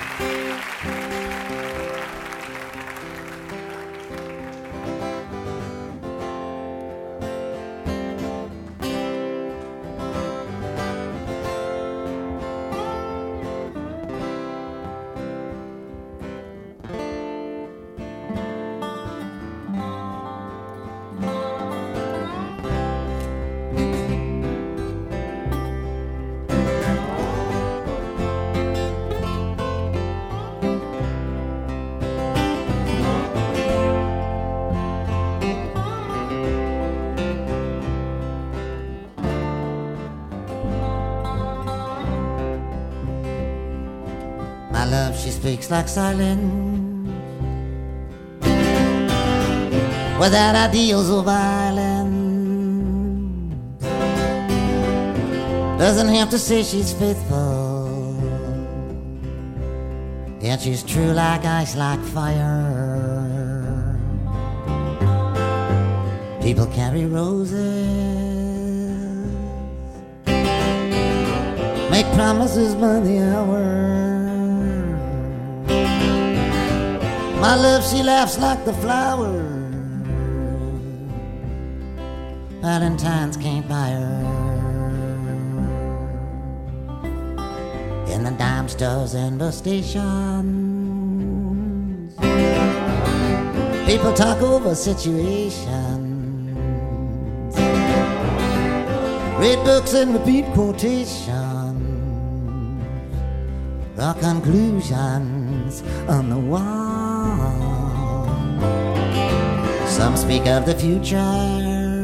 My love, she speaks like silence, without ideals or violence. Doesn't have to say she's faithful, yet she's true like ice, like fire. People carry roses, make promises by the hour. My love, she laughs like the flowers, Valentine's can't buy her. In the dime stores and the stations, people talk over situations, read books and repeat quotations, the conclusions on the wall. Some speak of the future,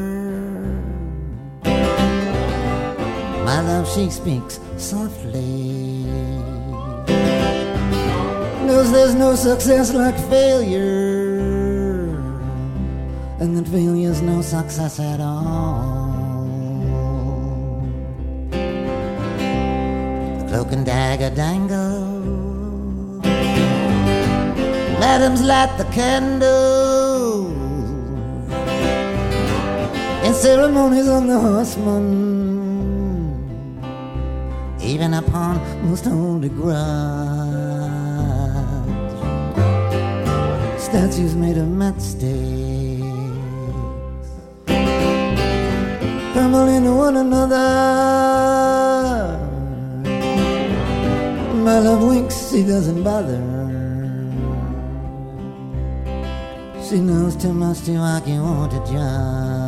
my love, she speaks softly, knows there's no success like failure, and that failure's no success at all. The cloak and dagger dangle, madams light the candle, in ceremonies on the horseman, even upon most holy grudge. Statues made of matchsticks crumble into one another. My love winks, she doesn't bother. She knows too much to argue or to judge.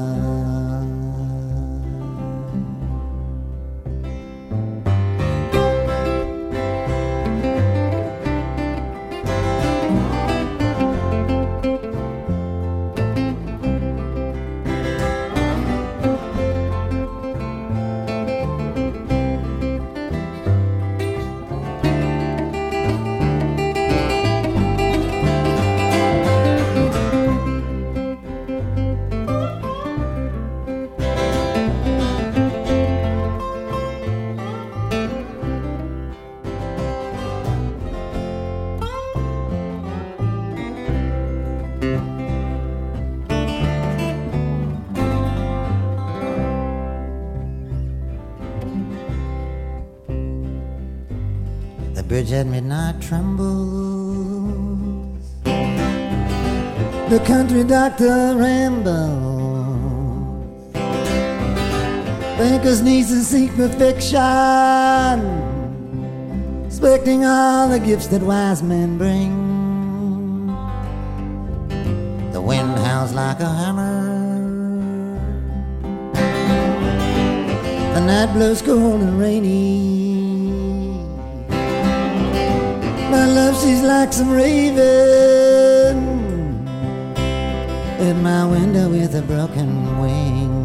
The bridge at midnight trembles, the country doctor rambles, bankers' nieces seek perfection, expecting all the gifts that wise men bring. The wind howls like a hammer, the night blows cold and rainy. My love, she's like some raven at my window with a broken wing.